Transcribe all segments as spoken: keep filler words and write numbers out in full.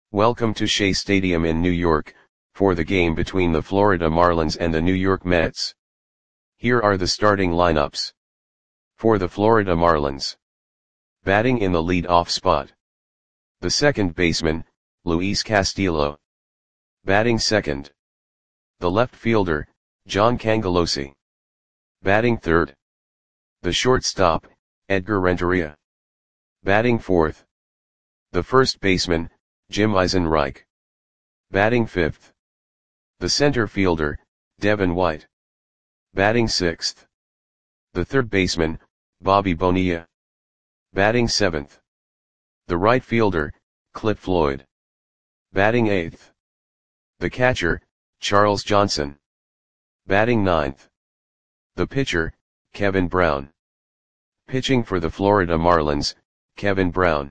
Welcome to Shea Stadium in New York, for the game between the Florida Marlins and the New York Mets. Here are the starting lineups. For the Florida Marlins. Batting in the lead-off spot. The second baseman, Luis Castillo. Batting second. The left fielder, John Cangelosi. Batting third. The shortstop, Edgar Renteria. Batting fourth. The first baseman, Jim Eisenreich. Batting fifth. The center fielder, Devin White. Batting sixth. The third baseman, Bobby Bonilla. Batting seventh. The right fielder, Clint Floyd. Batting eighth. The catcher, Charles Johnson. Batting ninth. The pitcher, Kevin Brown. Pitching for the Florida Marlins, Kevin Brown.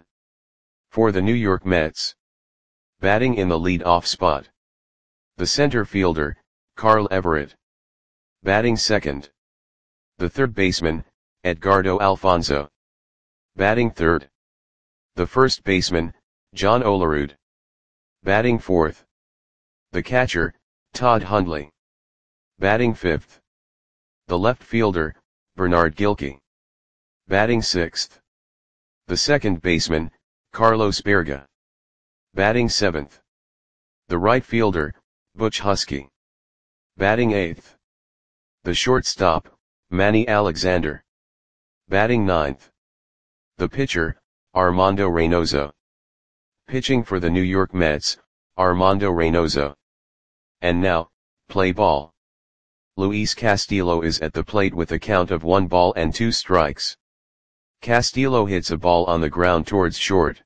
For the New York Mets. Batting in the lead-off spot. The center fielder, Carl Everett. Batting second. The third baseman, Edgardo Alfonzo. Batting third. The first baseman, John Olerud. Batting fourth. The catcher, Todd Hundley. Batting fifth. The left fielder, Bernard Gilkey. Batting sixth. The second baseman, Carlos Baerga. Batting seventh. The right fielder, Butch Huskey. Batting eighth. The shortstop, Manny Alexander. Batting ninth. The pitcher, Armando Reynoso. Pitching for the New York Mets, Armando Reynoso. And now, play ball. Luis Castillo is at the plate with a count of one ball and two strikes. Castillo hits a ball on the ground towards short.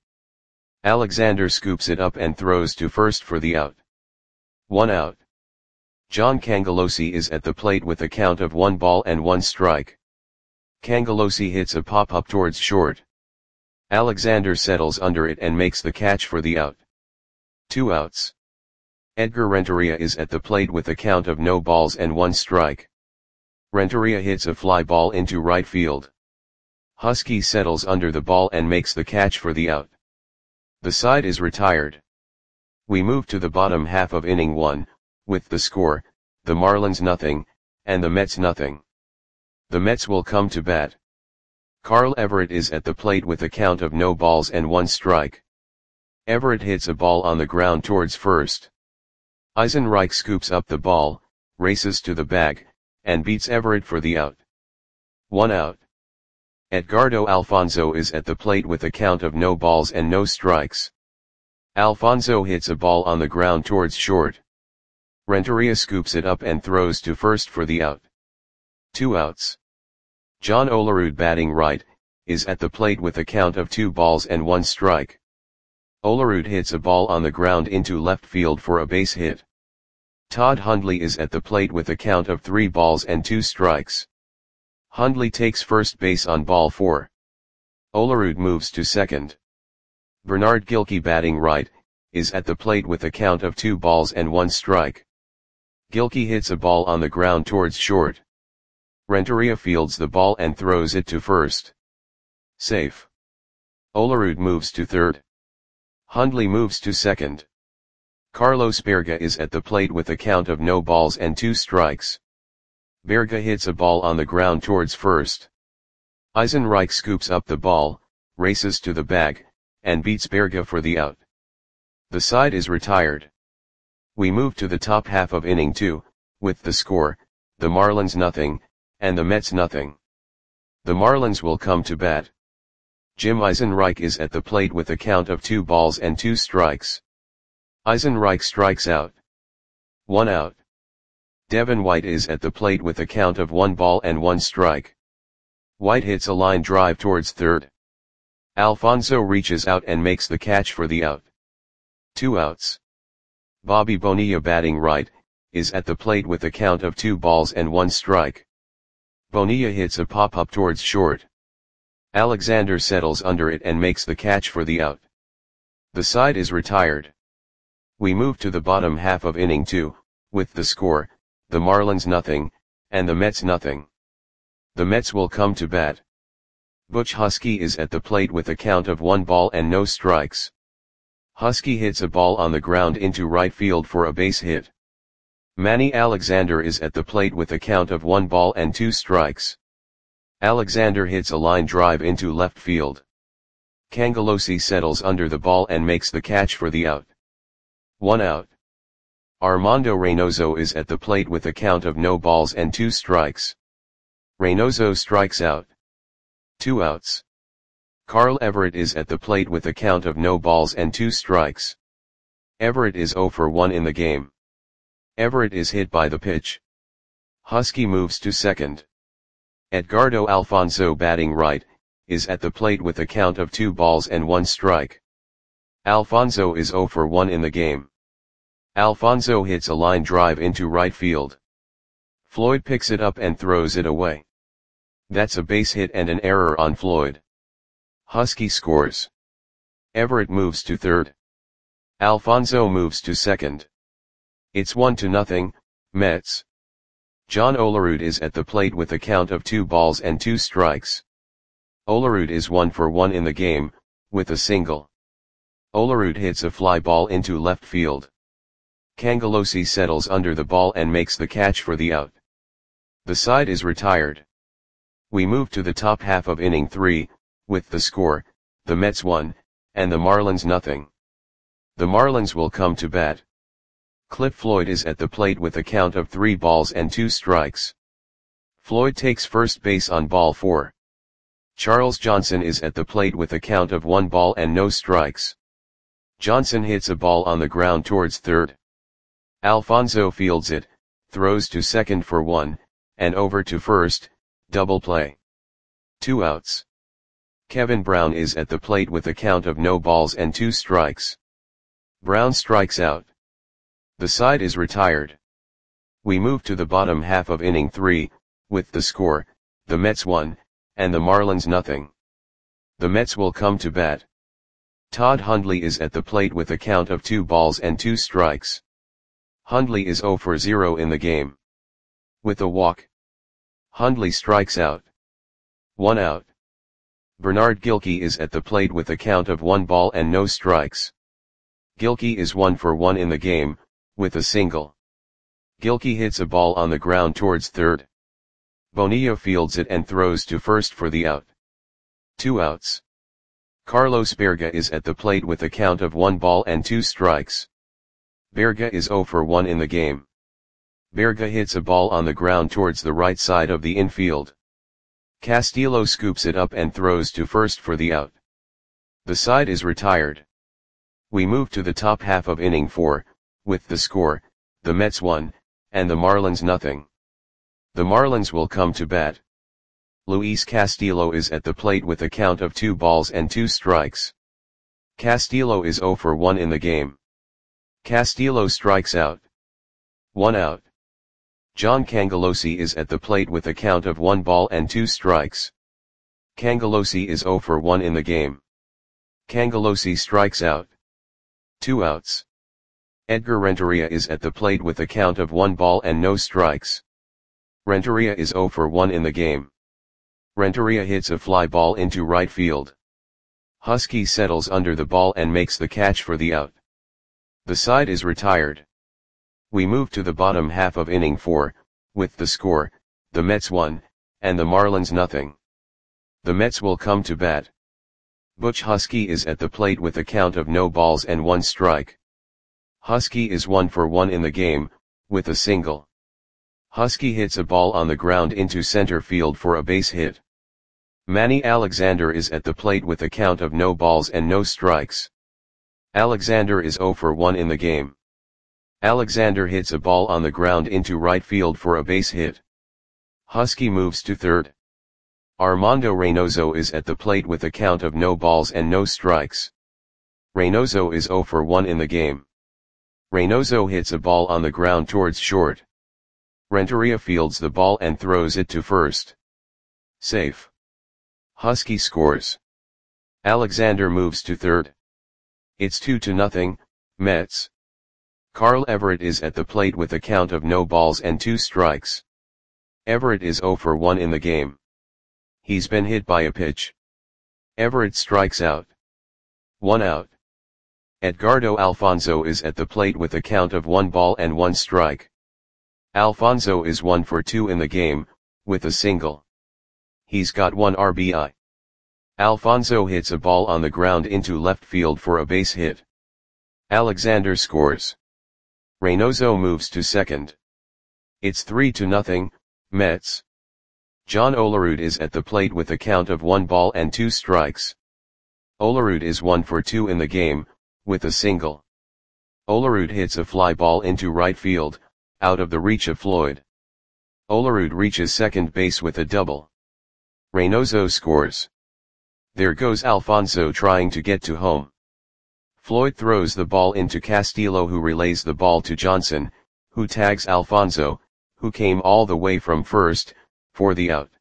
Alexander scoops it up and throws to first for the out. One out. John Cangelosi is at the plate with a count of one ball and one strike. Cangelosi hits a pop-up towards short. Alexander settles under it and makes the catch for the out. Two outs. Edgar Renteria is at the plate with a count of no balls and one strike. Renteria hits a fly ball into right field. Huskey settles under the ball and makes the catch for the out. The side is retired. We move to the bottom half of inning one, with the score, the Marlins nothing, and the Mets nothing. The Mets will come to bat. Carl Everett is at the plate with a count of no balls and one strike. Everett hits a ball on the ground towards first. Eisenreich scoops up the ball, races to the bag, and beats Everett for the out. One out. Edgardo Alfonzo is at the plate with a count of no balls and no strikes. Alfonzo hits a ball on the ground towards short. Renteria scoops it up and throws to first for the out. Two outs. John Olerud, batting right, is at the plate with a count of two balls and one strike. Olerud hits a ball on the ground into left field for a base hit. Todd Hundley is at the plate with a count of three balls and two strikes. Hundley takes first base on ball four. Olerud moves to second. Bernard Gilkey, batting right, is at the plate with a count of two balls and one strike. Gilkey hits a ball on the ground towards short. Renteria fields the ball and throws it to first. Safe. Olerud moves to third. Hundley moves to second. Carlos Baerga is at the plate with a count of no balls and two strikes. Baerga hits a ball on the ground towards first. Eisenreich scoops up the ball, races to the bag, and beats Baerga for the out. The side is retired. We move to the top half of inning two, with the score, the Marlins nothing, and the Mets nothing. The Marlins will come to bat. Jim Eisenreich is at the plate with a count of two balls and two strikes. Eisenreich strikes out. One out. Devin White is at the plate with a count of one ball and one strike. White hits a line drive towards third. Alfonzo reaches out and makes the catch for the out. Two outs. Bobby Bonilla, batting right, is at the plate with a count of two balls and one strike. Bonilla hits a pop-up towards short. Alexander settles under it and makes the catch for the out. The side is retired. We move to the bottom half of inning two, with the score, the Marlins nothing, and the Mets nothing. The Mets will come to bat. Butch Huskey is at the plate with a count of one ball and no strikes. Husky hits a ball on the ground into right field for a base hit. Manny Alexander is at the plate with a count of one ball and two strikes. Alexander hits a line drive into left field. Cangelosi settles under the ball and makes the catch for the out. One out. Armando Reynoso is at the plate with a count of no balls and two strikes. Reynoso strikes out. Two outs. Carl Everett is at the plate with a count of no balls and two strikes. Everett is zero for one in the game. Everett is hit by the pitch. Husky moves to second. Edgardo Alfonso, batting right, is at the plate with a count of two balls and one strike. Alfonso is zero for one in the game. Alfonso hits a line drive into right field. Floyd picks it up and throws it away. That's a base hit and an error on Floyd. Husky scores. Everett moves to third. Alfonso moves to second. It's one to nothing, Mets. John Olerud is at the plate with a count of two balls and two strikes. Olerud is one for one in the game, with a single. Olerud hits a fly ball into left field. Cangelosi settles under the ball and makes the catch for the out. The side is retired. We move to the top half of inning three, with the score, the Mets one, and the Marlins nothing. The Marlins will come to bat. Cliff Floyd is at the plate with a count of three balls and two strikes. Floyd takes first base on ball four. Charles Johnson is at the plate with a count of one ball and no strikes. Johnson hits a ball on the ground towards third. Alfonso fields it, throws to second for one, and over to first, double play. Two outs. Kevin Brown is at the plate with a count of no balls and two strikes. Brown strikes out. The side is retired. We move to the bottom half of inning three, with the score, the Mets one, and the Marlins nothing. The Mets will come to bat. Todd Hundley is at the plate with a count of two balls and two strikes. Hundley is zero for zero in the game. With a walk. Hundley strikes out. One out. Bernard Gilkey is at the plate with a count of one ball and no strikes. Gilkey is one for one in the game, with a single. Gilkey hits a ball on the ground towards third. Bonilla fields it and throws to first for the out. Two outs. Carlos Berga is at the plate with a count of one ball and two strikes. Berga is zero for one in the game. Berga hits a ball on the ground towards the right side of the infield. Castillo scoops it up and throws to first for the out. The side is retired. We move to the top half of inning four, with the score, the Mets one, and the Marlins nothing. The Marlins will come to bat. Luis Castillo is at the plate with a count of two balls and two strikes. Castillo is zero for one in the game. Castillo strikes out. One out. John Cangelosi is at the plate with a count of one ball and two strikes. Cangelosi is zero for one in the game. Cangelosi strikes out. Two outs. Edgar Renteria is at the plate with a count of one ball and no strikes. Renteria is zero for one in the game. Renteria hits a fly ball into right field. Husky settles under the ball and makes the catch for the out. The side is retired. We move to the bottom half of inning four, with the score, the Mets one, and the Marlins nothing. The Mets will come to bat. Butch Husky is at the plate with a count of no balls and one strike. Husky is one for one in the game, with a single. Husky hits a ball on the ground into center field for a base hit. Manny Alexander is at the plate with a count of no balls and no strikes. Alexander is zero for one in the game. Alexander hits a ball on the ground into right field for a base hit. Husky moves to third. Armando Reynoso is at the plate with a count of no balls and no strikes. Reynoso is zero for one in the game. Reynoso hits a ball on the ground towards short. Renteria fields the ball and throws it to first. Safe. Husky scores. Alexander moves to third. It's two to nothing, Mets. Carl Everett is at the plate with a count of no balls and two strikes. Everett is zero for one in the game. He's been hit by a pitch. Everett strikes out. One out. Edgardo Alfonso is at the plate with a count of one ball and one strike. Alfonso is one for two in the game, with a single. He's got one R B I. Alfonso hits a ball on the ground into left field for a base hit. Alexander scores. Reynoso moves to second. It's three to nothing, Mets. John Olerud is at the plate with a count of one ball and two strikes. Olerud is one for two in the game, with a single. Olerud hits a fly ball into right field, out of the reach of Floyd. Olerud reaches second base with a double. Reynoso scores. There goes Alfonso trying to get to home. Floyd throws the ball into Castillo, who relays the ball to Johnson, who tags Alfonso, who came all the way from first, for the out.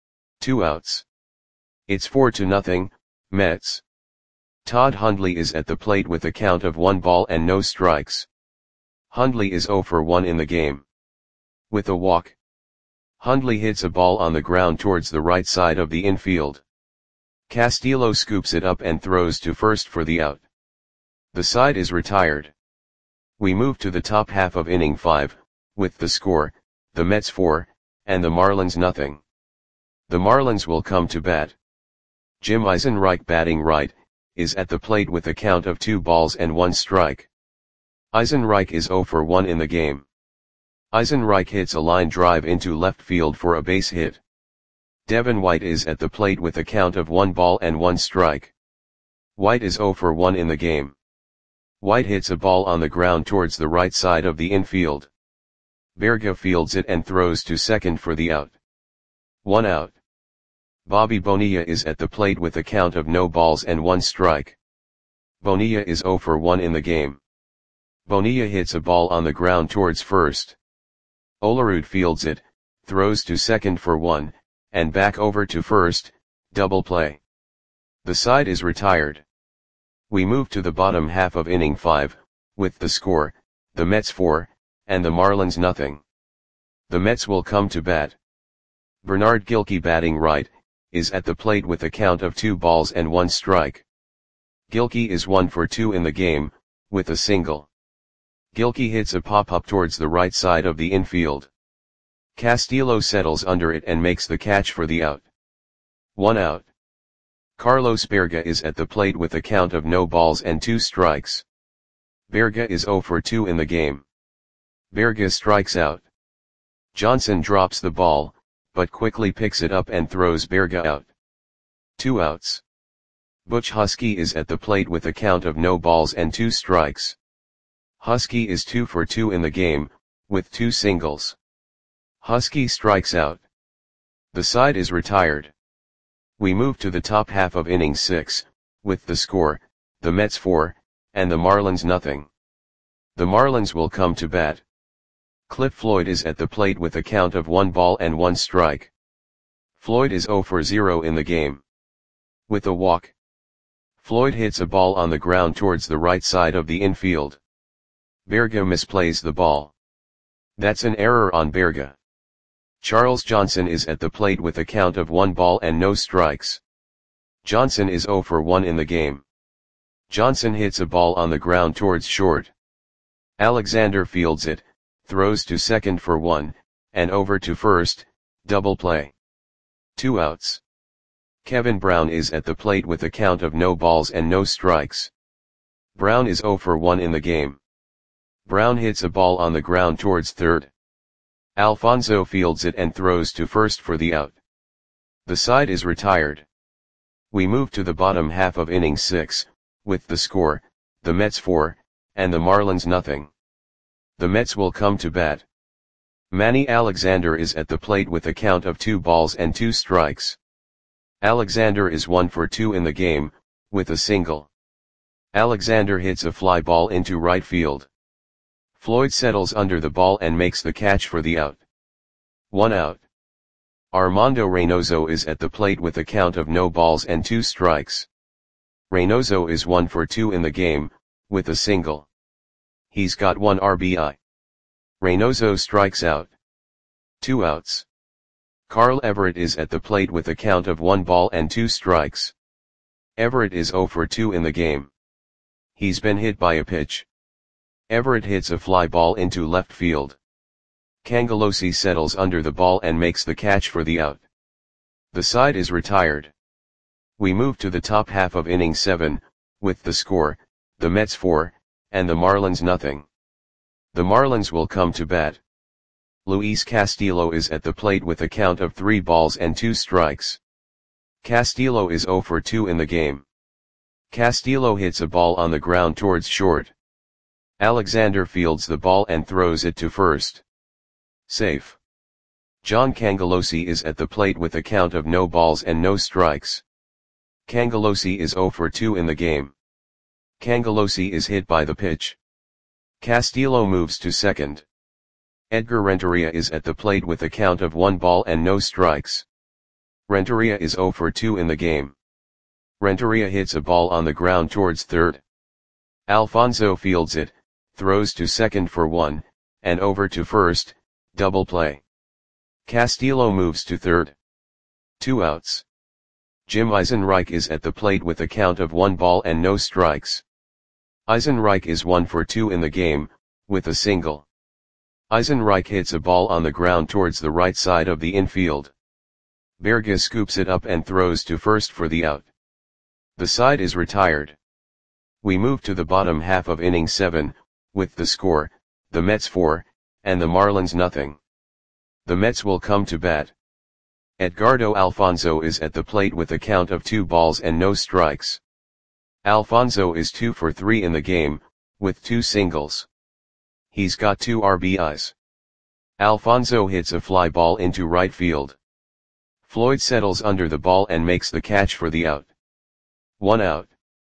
Two outs. It's four to nothing, Mets. Todd Hundley is at the plate with a count of one ball and no strikes. Hundley is zero for one in the game. With a walk. Hundley hits a ball on the ground towards the right side of the infield. Castillo scoops it up and throws to first for the out. The side is retired. We move to the top half of inning five, with the score, the Mets four, and the Marlins nothing. The Marlins will come to bat. Jim Eisenreich, batting right, is at the plate with a count of two balls and one strike. Eisenreich is zero for one in the game. Eisenreich hits a line drive into left field for a base hit. Devin White is at the plate with a count of one ball and one strike. White is zero for one in the game. White hits a ball on the ground towards the right side of the infield. Berga fields it and throws to second for the out. One out. Bobby Bonilla is at the plate with a count of no balls and one strike. Bonilla is zero for one in the game. Bonilla hits a ball on the ground towards first. Olerud fields it, throws to second for one, and back over to first, double play. The side is retired. We move to the bottom half of inning five, with the score, the Mets four, and the Marlins nothing. The Mets will come to bat. Bernard Gilkey, batting right, is at the plate with a count of two balls and one strike. Gilkey is one for two in the game, with a single. Gilkey hits a pop-up towards the right side of the infield. Castillo settles under it and makes the catch for the out. One out. Carlos Berga is at the plate with a count of no balls and two strikes. Berga is zero for two in the game. Berga strikes out. Johnson drops the ball, but quickly picks it up and throws Berga out. Two outs. Butch Husky is at the plate with a count of no balls and two strikes. Husky is two for two in the game, with two singles. Husky strikes out. The side is retired. We move to the top half of inning six, with the score, the Mets four, and the Marlins nothing. The Marlins will come to bat. Cliff Floyd is at the plate with a count of one ball and one strike. Floyd is zero for zero in the game. With a walk. Floyd hits a ball on the ground towards the right side of the infield. Berga misplays the ball. That's an error on Berga. Charles Johnson is at the plate with a count of one ball and no strikes. Johnson is zero for one in the game. Johnson hits a ball on the ground towards short. Alexander fields it, throws to second for one, and over to first, double play. Two outs. Kevin Brown is at the plate with a count of no balls and no strikes. Brown is zero for one in the game. Brown hits a ball on the ground towards third. Alfonso fields it and throws to first for the out. The side is retired. We move to the bottom half of inning six, with the score, the Mets four, and the Marlins nothing. The Mets will come to bat. Manny Alexander is at the plate with a count of two balls and two strikes. Alexander is one for two in the game, with a single. Alexander hits a fly ball into right field. Floyd settles under the ball and makes the catch for the out. One out. Armando Reynoso is at the plate with a count of no balls and two strikes. Reynoso is one for two in the game, with a single. He's got one R B I. Reynoso strikes out. Two outs. Carl Everett is at the plate with a count of one ball and two strikes. Everett is zero for two in the game. He's been hit by a pitch. Everett hits a fly ball into left field. Cangelosi settles under the ball and makes the catch for the out. The side is retired. We move to the top half of inning seven, with the score, the Mets four, and the Marlins nothing. The Marlins will come to bat. Luis Castillo is at the plate with a count of three balls and two strikes. Castillo is zero for two in the game. Castillo hits a ball on the ground towards short. Alexander fields the ball and throws it to first. Safe. John Cangelosi is at the plate with a count of no balls and no strikes. Cangelosi is zero for two in the game. Cangelosi is hit by the pitch. Castillo moves to second. Edgar Renteria is at the plate with a count of one ball and no strikes. Renteria is zero for two in the game. Renteria hits a ball on the ground towards third. Alfonso fields it, throws to second for one, and over to first, double play. Castillo moves to third. Two outs. Jim Eisenreich is at the plate with a count of one ball and no strikes. Eisenreich is one for two in the game, with a single. Eisenreich hits a ball on the ground towards the right side of the infield. Berga scoops it up and throws to first for the out. The side is retired. We move to the bottom half of inning seven, with the score, the Mets four, and the Marlins nothing. The Mets will come to bat. Edgardo Alfonso is at the plate with a count of two balls and no strikes. Alfonso is two for three in the game, with two singles. He's got two R B Is. Alfonso hits a fly ball into right field. Floyd settles under the ball and makes the catch for the out. One out.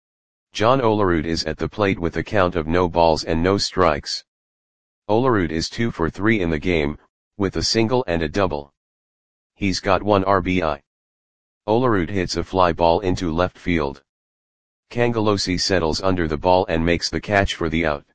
John Olerud is at the plate with a count of no balls and no strikes. Olerud is two for three in the game, with a single and a double. He's got one R B I. Olerud hits a fly ball into left field. Cangelosi settles under the ball and makes the catch for the out.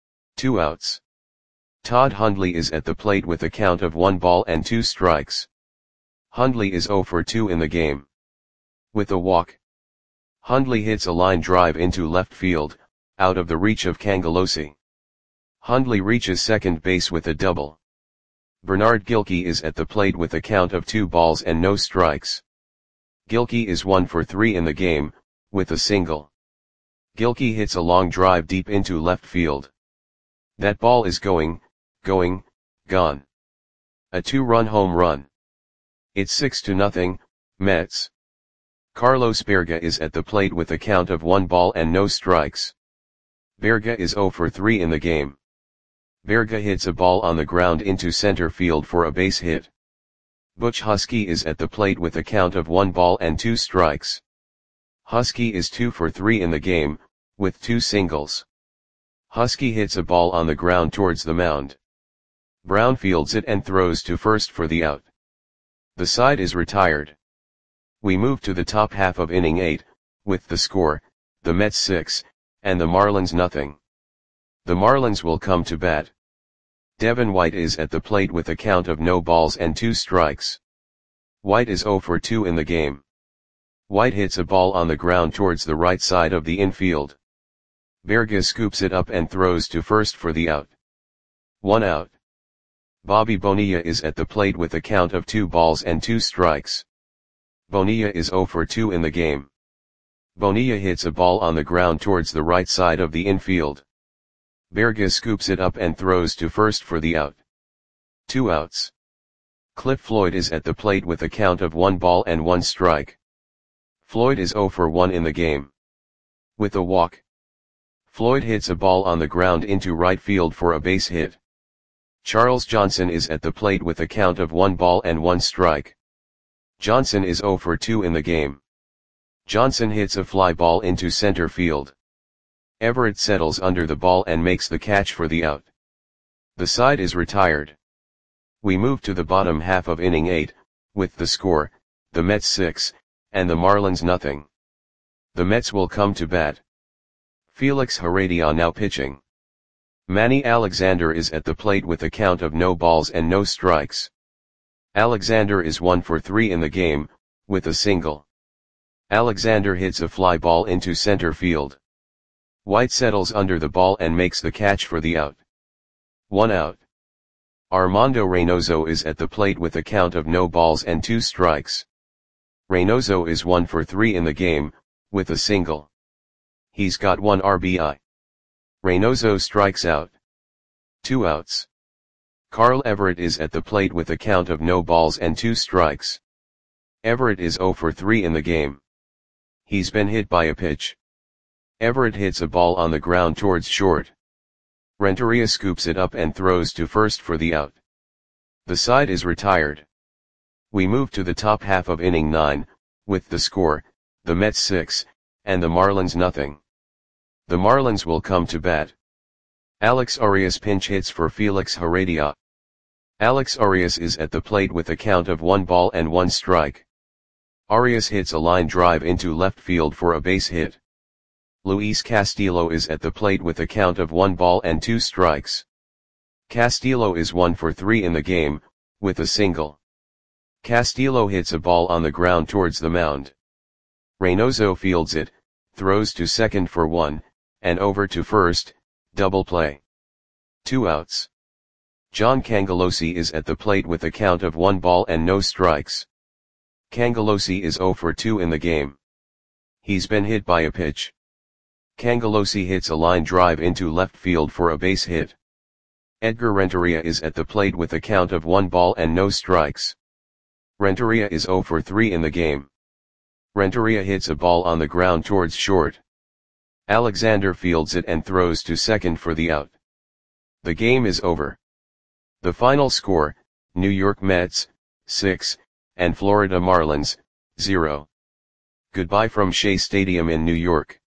Two outs. Todd Hundley is at the plate with a count of one ball and two strikes. Hundley is zero for two in the game. With a walk. Hundley hits a line drive into left field, out of the reach of Cangelosi. Hundley reaches second base with a double. Bernard Gilkey is at the plate with a count of two balls and no strikes. Gilkey is one for three in the game, with a single. Gilkey hits a long drive deep into left field. That ball is going, going, gone. A two-run home run. It's six to nothing, Mets. Carlos Berga is at the plate with a count of one ball and no strikes. Berga is zero for three in the game. Berga hits a ball on the ground into center field for a base hit. Butch Husky is at the plate with a count of one ball and two strikes. Husky is two for three in the game, with two singles. Husky hits a ball on the ground towards the mound. Brown fields it and throws to first for the out. The side is retired. We move to the top half of inning eight, with the score, the Mets six, and the Marlins nothing. The Marlins will come to bat. Devin White is at the plate with a count of no balls and two strikes. White is zero for two in the game. White hits a ball on the ground towards the right side of the infield. Berga scoops it up and throws to first for the out. One out. Bobby Bonilla is at the plate with a count of two balls and two strikes. Bonilla is zero for two in the game. Bonilla hits a ball on the ground towards the right side of the infield. Berga scoops it up and throws to first for the out. Two outs. Cliff Floyd is at the plate with a count of one ball and one strike. Floyd is zero for one in the game. With a walk. Floyd hits a ball on the ground into right field for a base hit. Charles Johnson is at the plate with a count of one ball and one strike. Johnson is zero for two in the game. Johnson hits a fly ball into center field. Everett settles under the ball and makes the catch for the out. The side is retired. We move to the bottom half of inning eight, with the score, the Mets six, and the Marlins nothing. The Mets will come to bat. Felix Heredia now pitching. Manny Alexander is at the plate with a count of no balls and no strikes. Alexander is one for three in the game, with a single. Alexander hits a fly ball into center field. White settles under the ball and makes the catch for the out. One out. Armando Reynoso is at the plate with a count of no balls and two strikes. Reynoso is one for three in the game, with a single. He's got one R B I. Reynoso strikes out. Two outs. Carl Everett is at the plate with a count of no balls and two strikes. Everett is zero for three in the game. He's been hit by a pitch. Everett hits a ball on the ground towards short. Renteria scoops it up and throws to first for the out. The side is retired. We move to the top half of inning nine, with the score, the Mets six, and the Marlins nothing. The Marlins will come to bat. Alex Arias pinch hits for Felix Heredia. Alex Arias is at the plate with a count of one ball and one strike. Arias hits a line drive into left field for a base hit. Luis Castillo is at the plate with a count of one ball and two strikes. Castillo is one for three in the game, with a single. Castillo hits a ball on the ground towards the mound. Reynoso fields it, throws to second for one, and over to first, double play. Two outs. John Cangelosi is at the plate with a count of one ball and no strikes. Cangelosi is zero for two in the game. He's been hit by a pitch. Cangelosi hits a line drive into left field for a base hit. Edgar Renteria is at the plate with a count of one ball and no strikes. Renteria is zero for three in the game. Renteria hits a ball on the ground towards short. Alexander fields it and throws to second for the out. The game is over. The final score, New York Mets, six, and Florida Marlins, zero. Goodbye from Shea Stadium in New York.